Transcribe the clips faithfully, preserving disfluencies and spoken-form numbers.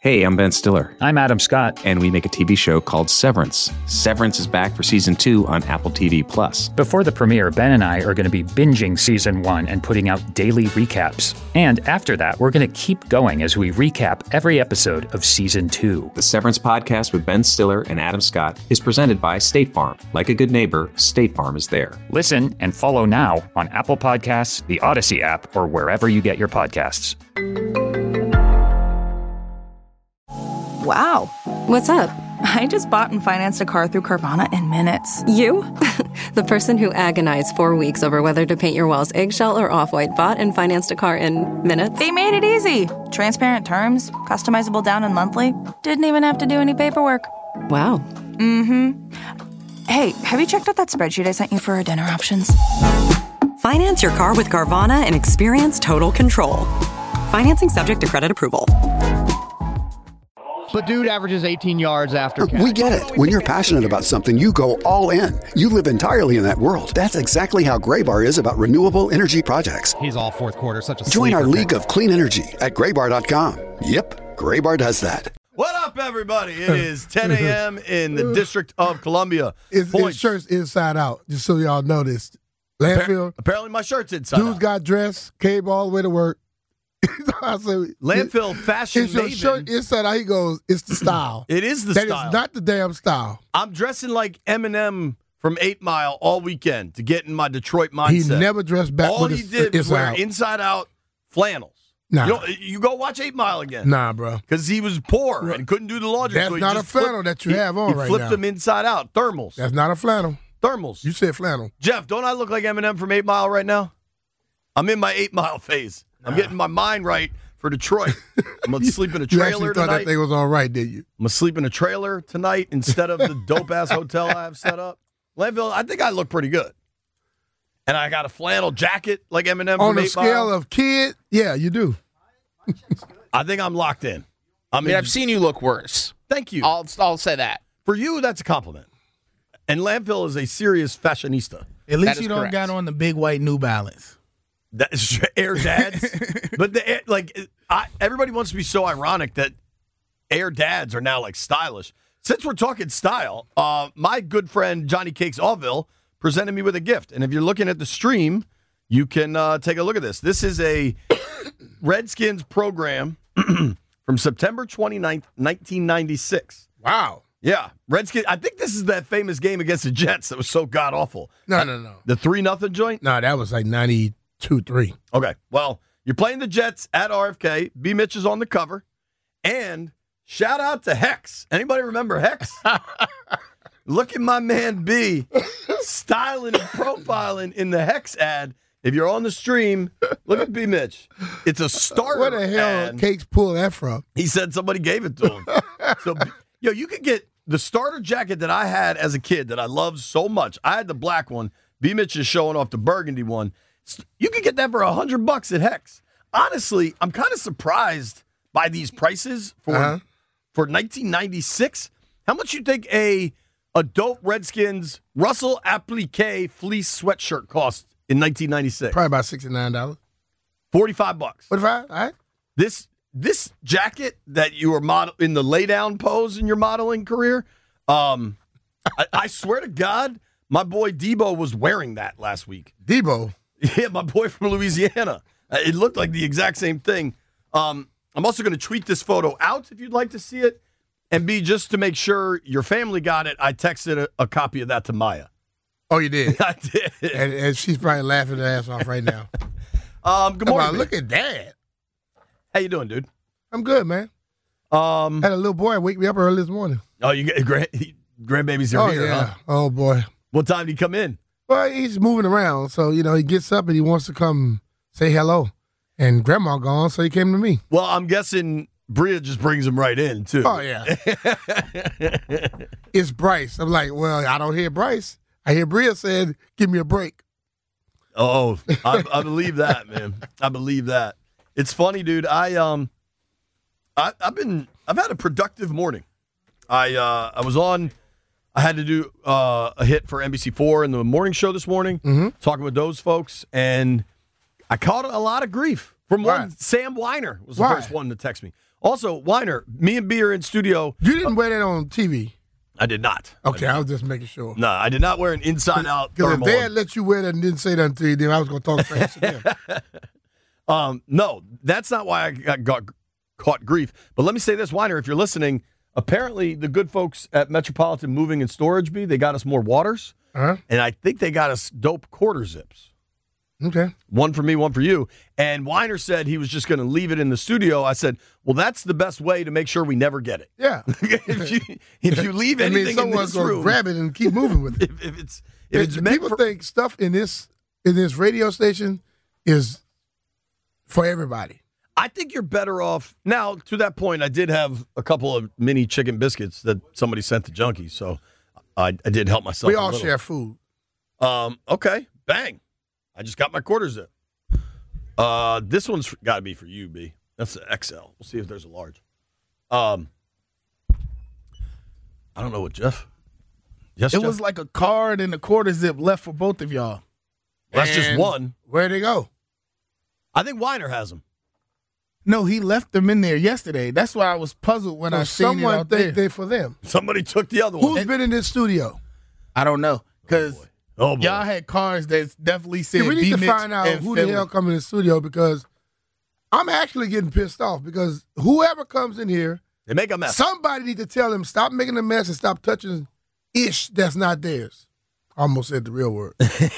Hey, I'm Ben Stiller. I'm Adam Scott. And we make a T V show called Severance. Severance is back for season two on Apple T V Plus. Before the premiere, Ben and I are going to be binging season one and putting out daily recaps. And after that, we're going to keep going as we recap every episode of season two. The Severance podcast with Ben Stiller and Adam Scott is presented by State Farm. Like a good neighbor, State Farm is there. Listen and follow now on Apple Podcasts, the Odyssey app, or wherever you get your podcasts. Wow. What's up? I just bought and financed a car through Carvana in minutes. You? The person who agonized four weeks over whether to paint your walls eggshell or off-white bought and financed a car in minutes? They made it easy. Transparent terms, customizable down and monthly. Didn't even have to do any paperwork. Wow. Mm-hmm. Hey, have you checked out that spreadsheet I sent you for our dinner options? Finance your car with Carvana and experience total control. Financing subject to credit approval. But dude averages eighteen yards after catch. We get it. When you're passionate about something, you go all in. You live entirely in that world. That's exactly how Graybar is about renewable energy projects. He's all fourth quarter, such a Join our sleeper league pick. of clean energy at graybar dot com. Yep, Graybar does that. What up, everybody? It is ten a.m. in the District of Columbia. It's, his shirt's inside out, just so y'all know this. Landfill. Apparently my shirt's inside Dudes out. got dressed, came all the way to work. I said, Landfill fashion Is your maven. shirt inside out? He goes, it's the style. It is the That style. is not the damn style. I'm dressing like Eminem from eight mile all weekend to get in my Detroit mindset. He never dressed back All with he his did was inside wear out. inside-out flannels. Nah. You, know, you go watch eight mile again. Nah, bro. Because he was poor and couldn't do the laundry. That's so he not a just flipped- flannel that you he- have on he right flipped now. them inside out. Thermals. That's not a flannel. Thermals. You said flannel. Jeff, don't I look like Eminem from eight mile right now? I'm in my eight mile phase. I'm Nah. getting my mind right for Detroit. I'm going to sleep in a You trailer actually thought tonight. that thing was all right, did you? I'm going to sleep in a trailer tonight instead of the dope-ass hotel I have set up. Landville, I think I look pretty good. And I got a flannel jacket like Eminem On from the eight scale mile. of kid, yeah, you do. I think I'm locked in. I mean, I've seen you look worse. Thank you. I'll, I'll say that. For you, that's a compliment. And Landfill is a serious fashionista. At That least is you don't correct. got on the big white New Balance. That's Air Dads. But the like, I, everybody wants to be so ironic that Air Dads are now like stylish. Since we're talking style, uh, my good friend Johnny Cakes Allville presented me with a gift. And if you're looking at the stream, you can uh, take a look at this. This is a Redskins program from September twenty-ninth, nineteen ninety-six. Wow. Yeah, Redskins. I think this is that famous game against the Jets that was so god awful. No, no, no. The three nothing joint. No, that was like ninety-two three. Okay, well, you're playing the Jets at R F K. B. Mitch is on the cover, and shout out to Hex. Anybody remember Hex? Look at my man B styling and profiling in the Hex ad. If you're on the stream, look at B. Mitch. It's a starter. Where the hell ad. Cakes pull that from? He said somebody gave it to him. So, yo, you could get the starter jacket that I had as a kid that I loved so much. I had the black one. B. Mitch is showing off the burgundy one. You could get that for a hundred bucks at Hex. Honestly, I'm kind of surprised by these prices for Uh-huh. for nineteen ninety-six. How much you think a a dope Redskins Russell Applique fleece sweatshirt cost in nineteen ninety-six? Probably about sixty-nine dollars. forty-five bucks. forty-five? All right. This this jacket that you were model in the lay down pose in your modeling career, um, I, I swear to God, my boy Debo was wearing that last week. Debo? Yeah, my boy from Louisiana. Uh, It looked like the exact same thing. Um, I'm also going to tweet this photo out if you'd like to see it. And B, just to make sure your family got it, I texted a, a copy of that to Maya. Oh, you did? I did. And, and she's probably laughing her ass off right now. Um, good morning. Wow, look at that. How you doing, dude? I'm good, man. Um, Had a little boy wake me up early this morning. Oh, you get grand, grandbabies are oh, here, yeah. huh? Oh, boy. What time did he come in? Well, he's moving around. So, you know, he gets up and he wants to come say hello. And Grandma gone, so he came to me. Well, I'm guessing Bria just brings him right in, too. Oh, yeah. It's Bryce. I'm like, well, I don't hear Bryce. I hear Bria said, give me a break. Oh, I, I believe that, man. I believe that. It's funny, dude. I um, I, I've been I've had a productive morning. I uh, I was on. I had to do uh, a hit for N B C four in the morning show this morning, mm-hmm. talking with those folks, and I caught a lot of grief From one, Why? Sam Weiner was the Why? first one to text me. Also, Weiner, me and B are in studio. You didn't wear that on T V. I did not. Okay, I, I was just making sure. No, I did not wear an inside-out Because if thermal. they had let you wear that and didn't say that to you, then I was going to talk trash to them. um, no, that's not why I got, got caught grief. But let me say this, Weiner, if you're listening, apparently the good folks at Metropolitan Moving and Storage Bee, they got us more waters, uh-huh. and I think they got us dope quarter zips. Okay. One for me, one for you. And Weiner said he was just going to leave it in the studio. I said, well, that's the best way to make sure we never get it. Yeah. if, you, if you leave I mean, anything in someone's this gonna room, grab it and keep moving with it. if, if it's if it's If meant people for, think stuff in this in this radio station is for everybody. I think you're better off. Now, to that point, I did have a couple of mini chicken biscuits that somebody sent to Junkie, so I, I did help myself. We a all little. share food. Um. Okay. Bang. I just got my quarter zip. Uh, this one's got to be for you, B. That's the X L. We'll see if there's a large. Um, I don't know what Jeff. Yes, It Jeff? was like a card and a quarter zip left for both of y'all. That's just And- one. Where'd they go? I think Weiner has them. No, he left them in there yesterday. That's why I was puzzled when So I seen it someone out there. think they for them. Somebody took the other one. Who's been in this studio? I don't know because Oh, boy. y'all had cards that definitely said Yeah, we need to B-Mitch find out and who Philly. the hell come in the studio because I'm actually getting pissed off because whoever comes in here, They make a mess. somebody need to tell them stop making a mess and stop touching ish that's not theirs. Almost said the real word.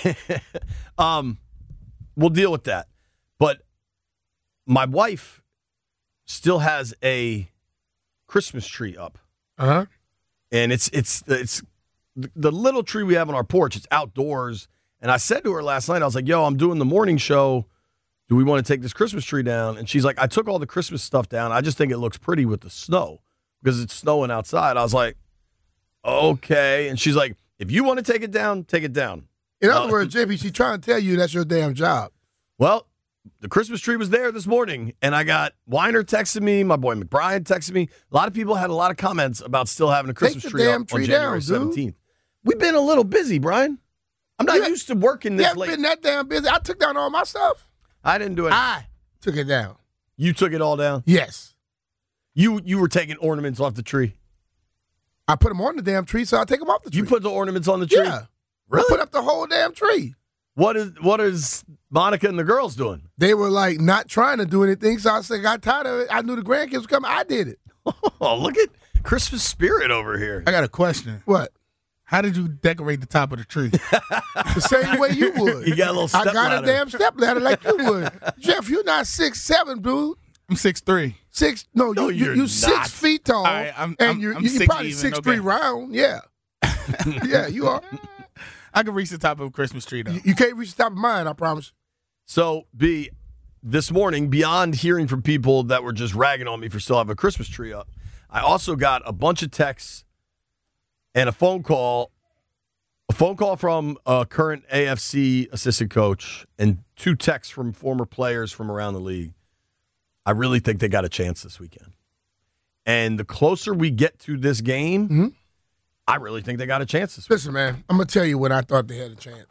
um, we'll deal with that. But my wife still has a Christmas tree up, Uh-huh. and it's it's it's the little tree we have on our porch. It's outdoors, and I said to her last night, I was like, "Yo, I'm doing the morning show. Do we want to take this Christmas tree down?" And she's like, "I took all the Christmas stuff down. I just think it looks pretty with the snow because it's snowing outside." I was like, "Okay," and she's like, "If you want to take it down, take it down." In other Uh, words, J B, she's trying to tell you that's your damn job. Well, the Christmas tree was there this morning, and I got Weiner texting me, my boy McBride texted me. A lot of people had a lot of comments about still having a Christmas the tree damn up tree on down, January dude. seventeenth. We've been a little busy, Brian. I'm not You- used to working You this haven't late. been that damn busy. I took down all my stuff. I didn't do it. I took it down. You took it all down? Yes. You you were taking ornaments off the tree. I put them on the damn tree, so I take them off the tree. You put the ornaments on the tree? Yeah. Really? I put up the whole damn tree. What is what is Monica and the girls doing? They were like not trying to do anything, so I said, I got tired of it. I knew the grandkids were coming. I did it. Oh, look at Christmas spirit over here. I got a question. What? How did you decorate the top of the tree? The same way you would. You got a little I step got ladder. a damn step ladder like you would. Jeff, you're not six seven, dude. I'm six three. Six? No, No, you, you, you're you not. six feet tall, All right, I'm- and I'm- you're, I'm you're six probably even, six three okay. round. Yeah, yeah, you are. I can reach the top of a Christmas tree though. You, you can't reach the top of mine. I promise. So, B, this morning, beyond hearing from people that were just ragging on me for still having a Christmas tree up, I also got a bunch of texts and a phone call, a phone call from a current A F C assistant coach and two texts from former players from around the league. I really think they got a chance this weekend. And the closer we get to this game, Mm-hmm. I really think they got a chance this weekend. Listen, man, I'm gonna tell you when I thought they had a chance.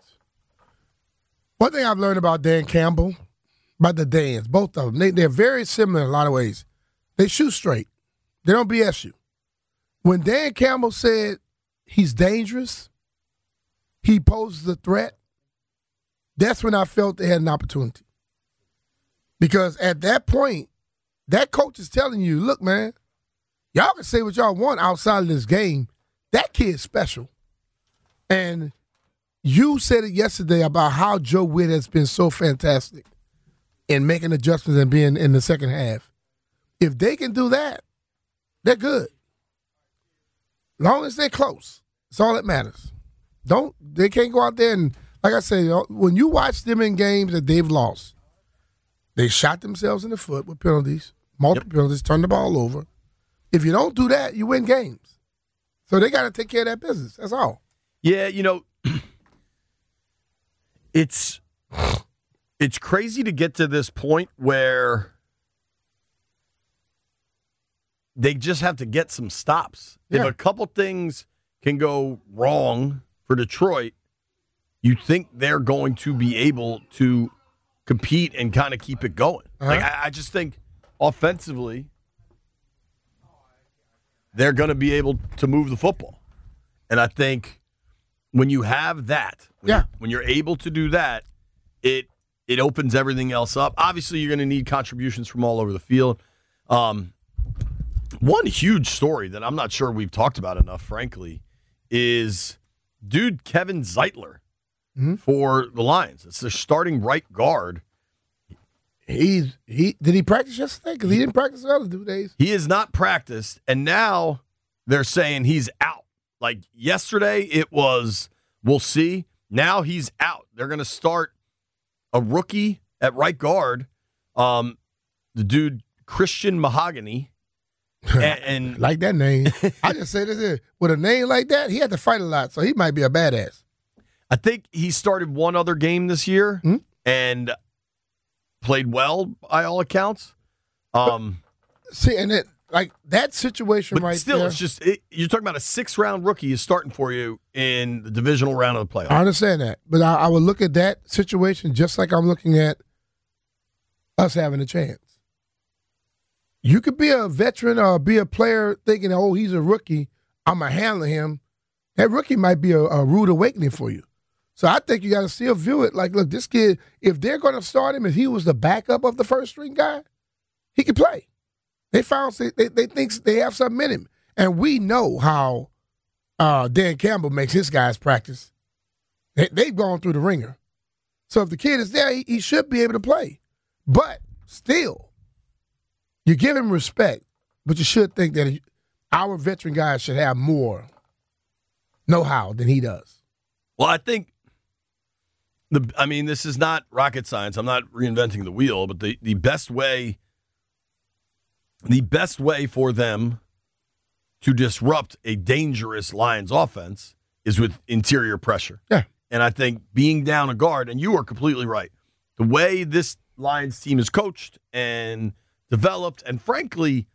One thing I've learned about Dan Campbell, about the Dans, both of them, they, they're very similar in a lot of ways. They shoot straight. They don't B S you. When Dan Campbell said he's dangerous, he poses a threat, that's when I felt they had an opportunity. Because at that point, that coach is telling you, look, man, y'all can say what y'all want outside of this game. That kid's special. And you said it yesterday about how Joe Witt has been so fantastic in making adjustments and being in the second half. If they can do that, they're good. Long as they're close. That's all that matters. Don't they can't go out there and, like I say, when you watch them in games that they've lost, they shot themselves in the foot with penalties, multiple yep. penalties, turned the ball over. If you don't do that, you win games. So they got to take care of that business. That's all. Yeah, you know, it's it's crazy to get to this point where they just have to get some stops. Yeah. If a couple things can go wrong for Detroit, you think they're going to be able to compete and kind of keep it going. Uh-huh. Like I, I just think offensively, they're going to be able to move the football. And I think when you have that, when, yeah. you're, when you're able to do that, it it opens everything else up. Obviously, you're going to need contributions from all over the field. Um, one huge story that I'm not sure we've talked about enough, frankly, is dude Kevin Zeitler mm-hmm. for the Lions. It's their starting right guard. He's he did he practice yesterday? Because he didn't practice the other two days. He has not practiced, and now they're saying he's out. Like yesterday, it was we'll see. Now he's out. They're going to start a rookie at right guard. Um, the dude Christian Mahogany, and, and like that name. I just say this is with a name like that, he had to fight a lot, so he might be a badass. I think he started one other game this year mm-hmm. and played well by all accounts. Um, but, see, and it like that situation but right still, there. It's just it, you're talking about a six round rookie is starting for you in the divisional round of the playoffs. I understand that, but I, I would look at that situation just like I'm looking at us having a chance. You could be a veteran or be a player thinking, oh, he's a rookie, I'm going to handle him. That rookie might be a, a rude awakening for you. So I think you got to still view it like, look, this kid, if they're going to start him, if he was the backup of the first string guy, he could play. They found they, they think they have something in him. And we know how uh, Dan Campbell makes his guys practice. They, they've gone through the ringer. So if the kid is there, he, he should be able to play. But still, you give him respect, but you should think that our veteran guys should have more know-how than he does. Well, I think, the. I mean, this is not rocket science. I'm not reinventing the wheel, but the, the best way, the best way for them to disrupt a dangerous Lions offense is with interior pressure. Yeah. And I think being down a guard, and you are completely right, the way this Lions team is coached and developed, and frankly,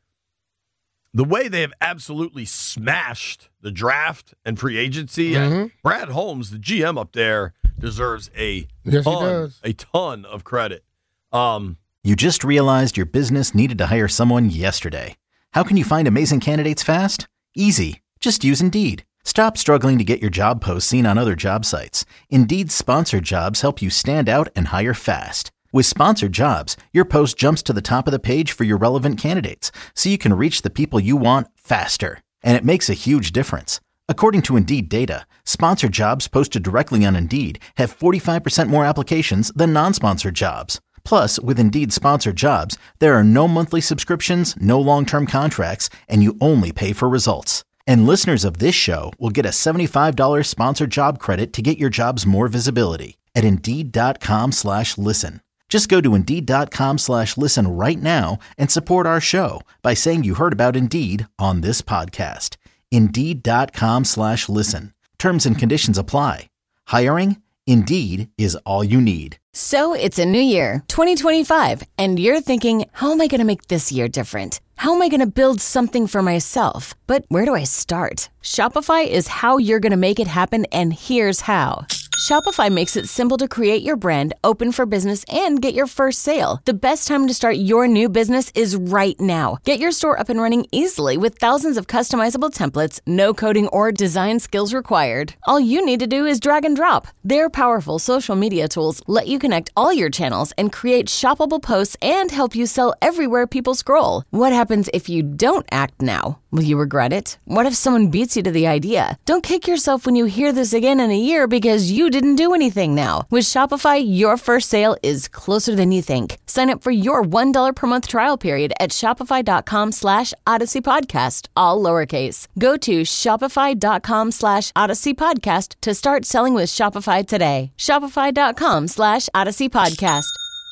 the way they have absolutely smashed the draft and free agency, mm-hmm. and Brad Holmes, the G M up there, deserves a yes, ton, he does. a ton of credit. Um, you just realized your business needed to hire someone yesterday. How can you find amazing candidates fast? Easy. Just use Indeed. Stop struggling to get your job posts seen on other job sites. Indeed's sponsored jobs help you stand out and hire fast. With sponsored jobs, your post jumps to the top of the page for your relevant candidates, so you can reach the people you want faster. And it makes a huge difference. According to Indeed data, sponsored jobs posted directly on Indeed have forty-five percent more applications than non-sponsored jobs. Plus, with Indeed sponsored jobs, there are no monthly subscriptions, no long-term contracts, and you only pay for results. And listeners of this show will get a seventy-five dollars sponsored job credit to get your jobs more visibility at Indeed.com slash listen. Just go to Indeed.com slash listen right now and support our show by saying you heard about Indeed on this podcast. Indeed.com slash listen. Terms and conditions apply. Hiring? Indeed is all you need. So it's a new year, twenty twenty-five, and you're thinking, how am I going to make this year different? How am I going to build something for myself? But where do I start? Shopify is how you're going to make it happen, and here's how. Shopify makes it simple to create your brand, open for business, and get your first sale. The best time to start your new business is right now. Get your store up and running easily with thousands of customizable templates, no coding or design skills required. All you need to do is drag and drop. Their powerful social media tools let you connect all your channels and create shoppable posts and help you sell everywhere people scroll. What happens if you don't act now? Will you regret it? What if someone beats you to the idea? Don't kick yourself when you hear this again in a year because you didn't do anything now. With Shopify, your first sale is closer than you think. Sign up for your one dollar per month trial period at shopify.com slash Odyssey Podcast, all lowercase. Go to shopify.com slash Odyssey Podcast to start selling with Shopify today. Shopify.com slash Odyssey Podcast.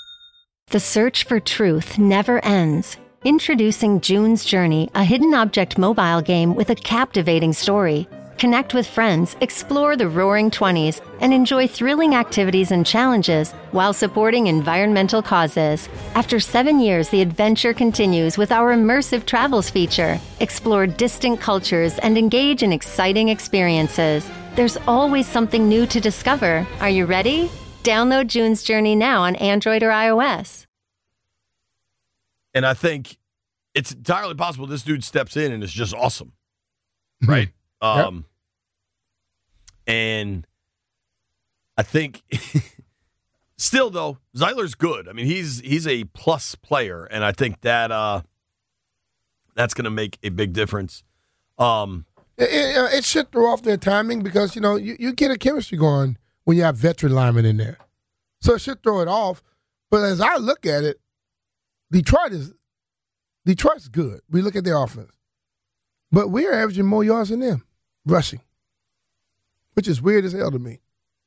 The search for truth never ends. Introducing June's Journey, a hidden object mobile game with a captivating story. Connect with friends, explore the Roaring Twenties, and enjoy thrilling activities and challenges while supporting environmental causes. After seven years, the adventure continues with our immersive travels feature. Explore distant cultures and engage in exciting experiences. There's always something new to discover. Are you ready? Download June's Journey now on Android or iOS. And I think it's entirely possible this dude steps in and is just awesome. Right? um, yep. And I think still, though, Zeiler's good. I mean, he's he's a plus player, and I think that uh, that's going to make a big difference. Um, it, it, it should throw off their timing because, you know, you, you get a chemistry going when you have veteran linemen in there. So it should throw it off. But as I look at it, Detroit is Detroit's good. We look at their offense. But we're averaging more yards than them rushing, which is weird as hell to me.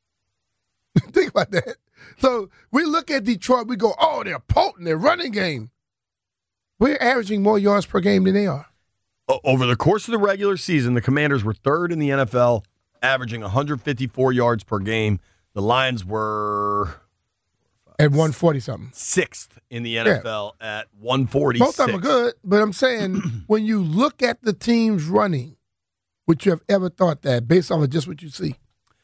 Think about that. So we look at Detroit, we go, oh, they're potent, they're running game. We're averaging more yards per game than they are. Over the course of the regular season, the Commanders were third in the N F L, averaging one hundred fifty-four yards per game. The Lions were at one forty something. Sixth in the N F L yeah. at one forty-six. Both of them are good, but I'm saying when you look at the teams running, would you have ever thought that based off of just what you see?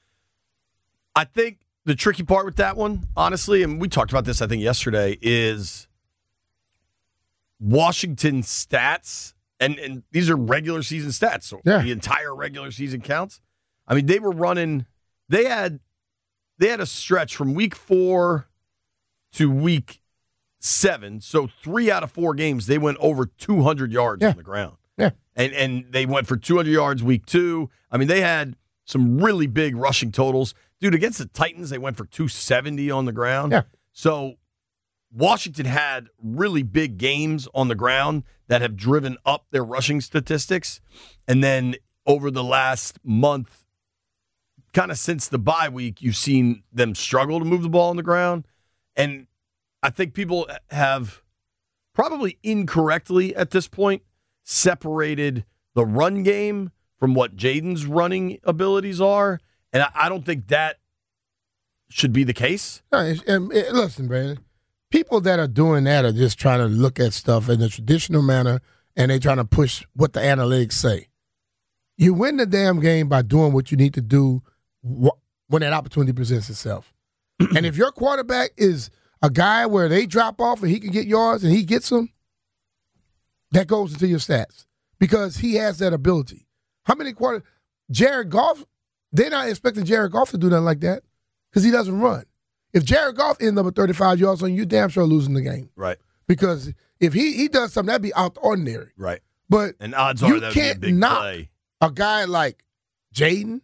I think the tricky part with that one, honestly, and we talked about this, I think, yesterday, is Washington's stats, and, and these are regular season stats, so yeah. the entire regular season counts. I mean, they were running, they had they had a stretch from week four to week seven, so three out of four games, they went over two hundred yards yeah. on the ground. Yeah. And, and they went for two hundred yards week two. I mean, they had some really big rushing totals. Dude, against the Titans, they went for two seventy on the ground. Yeah. So Washington had really big games on the ground that have driven up their rushing statistics. And then over the last month, kind of since the bye week, you've seen them struggle to move the ball on the ground. And I think people have probably incorrectly at this point separated the run game from what Jaden's running abilities are. And I don't think that should be the case. No, it, it, listen, Brandon, people that are doing that are just trying to look at stuff in a traditional manner, and they're trying to push what the analytics say. You win the damn game by doing what you need to do wh- when that opportunity presents itself. And if your quarterback is a guy where they drop off and he can get yards and he gets them, that goes into your stats because he has that ability. How many quarter Jared Goff, they're not expecting Jared Goff to do nothing like that because he doesn't run. If Jared Goff ends up with thirty-five yards on you, damn sure losing the game. Right. Because if he, he does something, that'd be out the ordinary. Right. But and odds are that would be a big knock play. A guy like Jaden,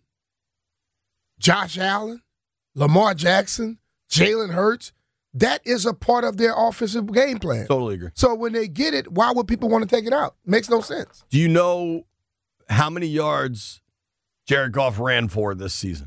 Josh Allen, Lamar Jackson, Jalen Hurts, that is a part of their offensive game plan. Totally agree. So when they get it, why would people want to take it out? Makes no sense. Do you know how many yards Jared Goff ran for this season?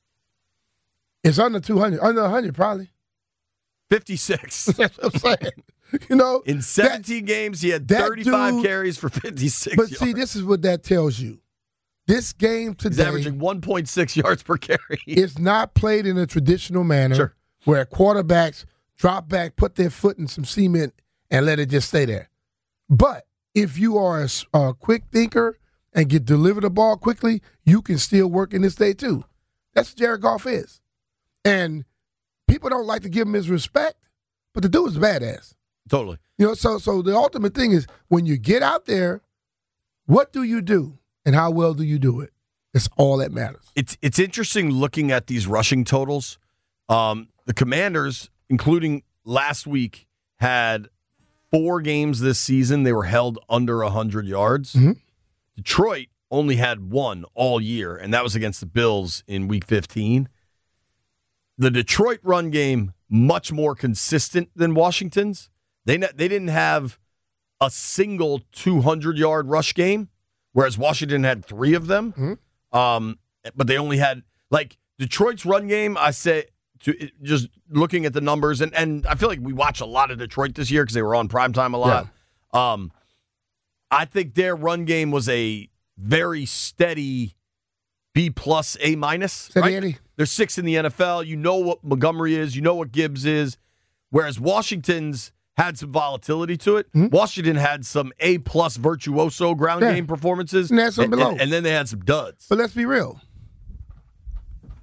It's under two hundred. Under one hundred, probably. fifty-six. That's what I'm saying. You know, in seventeen that, games, he had thirty-five dude, carries for fifty-six but yards. see, this is what that tells you. This game today. He's averaging one point six yards per carry. It's not played in a traditional manner sure. where quarterbacks drop back, put their foot in some cement, and let it just stay there. But if you are a, a quick thinker and get delivered the ball quickly, you can still work in this day too. That's what Jared Goff is. And people don't like to give him his respect, but the dude is a badass. Totally. You know, so so the ultimate thing is when you get out there, what do you do and how well do you do it? It's all that matters. It's it's interesting looking at these rushing totals. Um, the Commanders, including last week, had four games this season. They were held under one hundred yards. Mm-hmm. Detroit only had one all year, and that was against the Bills in week fifteen. The Detroit run game, much more consistent than Washington's. They they didn't have a single two hundred-yard rush game, whereas Washington had three of them. Mm-hmm. Um, but they only had, like, Detroit's run game, I say, to just looking at the numbers, and, and I feel like we watch a lot of Detroit this year because they were on primetime a lot. Yeah. Um, I think their run game was a very steady B plus, A minus. Right? Eddie. They're sixth in the N F L. You know what Montgomery is. You know what Gibbs is. Whereas Washington's had some volatility to it. Mm-hmm. Washington had some A plus virtuoso ground yeah. game performances. And, that's some and, below. And, and then they had some duds. But let's be real.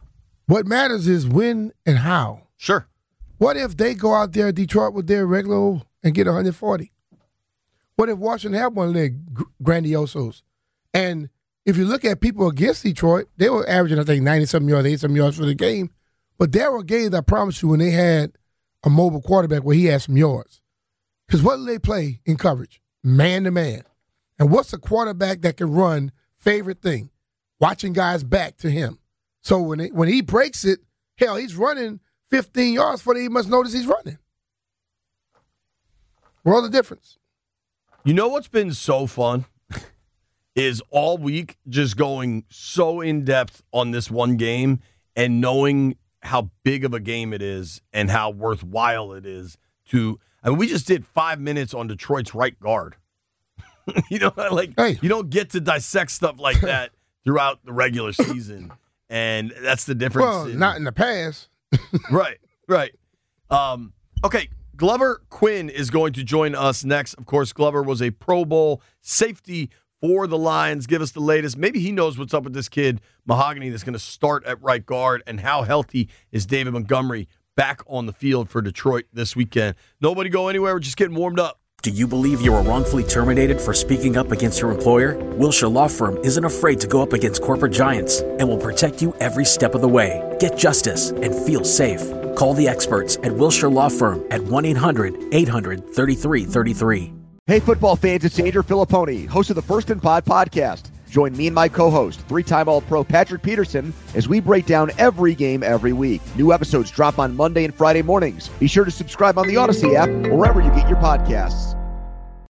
What matters is when and how. Sure. What if they go out there, Detroit, with their regular old and get one hundred forty? What if Washington have one of their grandiosos? And if you look at people against Detroit, they were averaging, I think, ninety-something yards, eighty-something yards for the game. But there were games, I promise you, when they had a mobile quarterback where he had some yards. Because what do they play in coverage? Man-to-man. And what's a quarterback that can run favorite thing? Watching guys back to him. So when it, when he breaks it, hell, he's running fifteen yards before they must notice he's running. World of difference. You know what's been so fun is all week just going so in-depth on this one game and knowing how big of a game it is and how worthwhile it is to – I mean, we just did five minutes on Detroit's right guard. You know, like hey. You don't get to dissect stuff like that throughout the regular season, and that's the difference. Well, in, not in the past. Right, right. Um, okay, Glover Quinn is going to join us next. Of course, Glover was a Pro Bowl safety for the Lions. Give us the latest. Maybe he knows what's up with this kid, Mahogany, that's going to start at right guard, and how healthy is David Montgomery back on the field for Detroit this weekend. Nobody go anywhere. We're just getting warmed up. Do you believe you were wrongfully terminated for speaking up against your employer? Wilshire Law Firm isn't afraid to go up against corporate giants and will protect you every step of the way. Get justice and feel safe. Call the experts at Wilshire Law Firm at one eight hundred eight hundred thirty-three thirty-three. Hey, football fans, it's Andrew Filipponi, host of the First and Pod podcast. Join me and my co-host, three-time All-Pro Patrick Peterson, as we break down every game every week. New episodes drop on Monday and Friday mornings. Be sure to subscribe on the Odyssey app or wherever you get your podcasts.